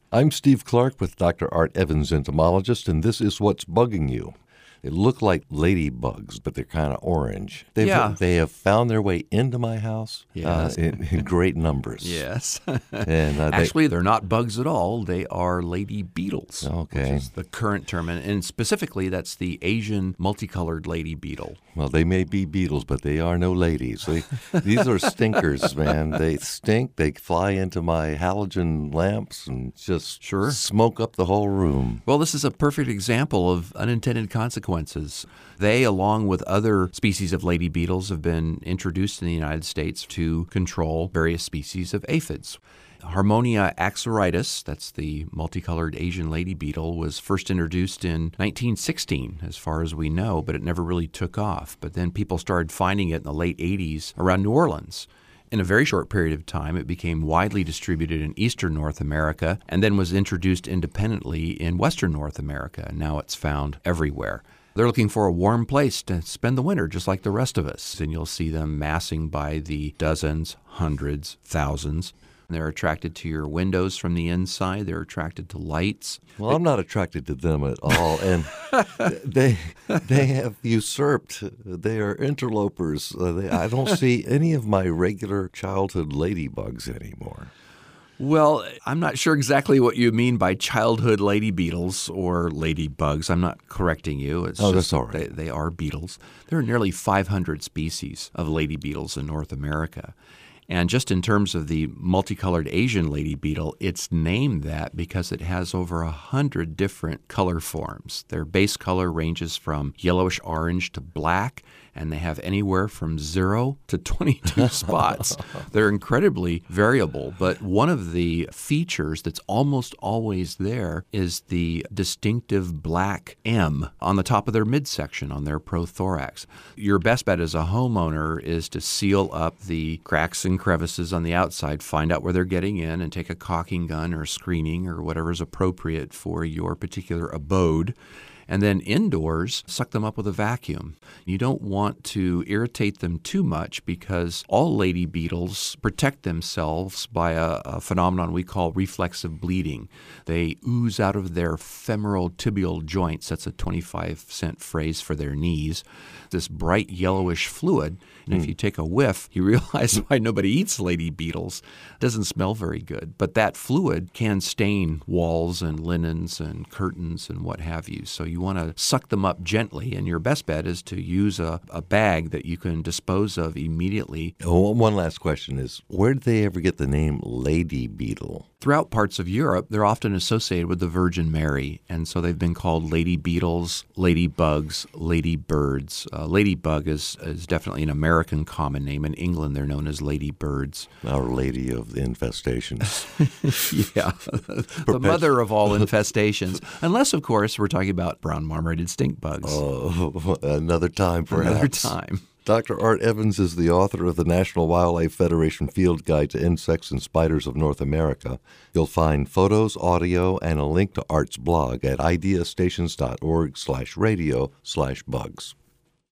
I'm Steve Clark with Dr. Art Evans, entomologist, and this is What's Bugging You. They look like ladybugs, but they're kind of orange. They have found their way into my house in great numbers. Yes. And actually, they're not bugs at all. They are lady beetles, okay, which is the current term. And specifically, that's the Asian multicolored lady beetle. Well, they may be beetles, but they are no ladies. These are stinkers, man. They stink. They fly into my halogen lamps and just smoke up the whole room. Well, this is a perfect example of unintended consequences. They, along with other species of lady beetles, have been introduced in the United States to control various species of aphids. Harmonia axoritis, that's the multicolored Asian lady beetle, was first introduced in 1916, as far as we know, but it never really took off. But then people started finding it in the late 80s around New Orleans. In a very short period of time, it became widely distributed in eastern North America and then was introduced independently in western North America. And now it's found everywhere. They're looking for a warm place to spend the winter, just like the rest of us. And you'll see them massing by the dozens, hundreds, thousands. They're attracted to your windows from the inside. They're attracted to lights. Well, I'm not attracted to them at all. And they have usurped. They are interlopers. I don't see any of my regular childhood ladybugs anymore. Well, I'm not sure exactly what you mean by childhood lady beetles or ladybugs. I'm not correcting you. That's all right. They are beetles. There are nearly 500 species of lady beetles in North America. And just in terms of the multicolored Asian lady beetle, it's named that because it has over 100 different color forms. Their base color ranges from yellowish orange to black, and they have anywhere from 0 to 22 spots. They're incredibly variable, but one of the features that's almost always there is the distinctive black M on the top of their midsection, on their prothorax. Your best bet as a homeowner is to seal up the cracks and crevices on the outside, find out where they're getting in, and take a caulking gun or screening or whatever is appropriate for your particular abode. And then indoors, suck them up with a vacuum. You don't want to irritate them too much because all lady beetles protect themselves by a phenomenon we call reflexive bleeding. They ooze out of their femoral tibial joints, that's a 25-cent phrase for their knees, this bright yellowish fluid. And if you take a whiff, you realize why nobody eats lady beetles. It doesn't smell very good. But that fluid can stain walls and linens and curtains and what have you. So you want to suck them up gently. And your best bet is to use a bag that you can dispose of immediately. One last question is, where did they ever get the name lady beetle? Throughout parts of Europe, they're often associated with the Virgin Mary, and so they've been called lady beetles, ladybugs, ladybirds. Ladybug is definitely an American common name. In England, they're known as ladybirds. Our Lady of the Infestations. Yeah, the mother of all infestations. Unless, of course, we're talking about brown marmorated stink bugs. Oh, another time, perhaps. Another time. Dr. Art Evans is the author of the National Wildlife Federation Field Guide to Insects and Spiders of North America. You'll find photos, audio, and a link to Art's blog at ideastations.org/radio/bugs.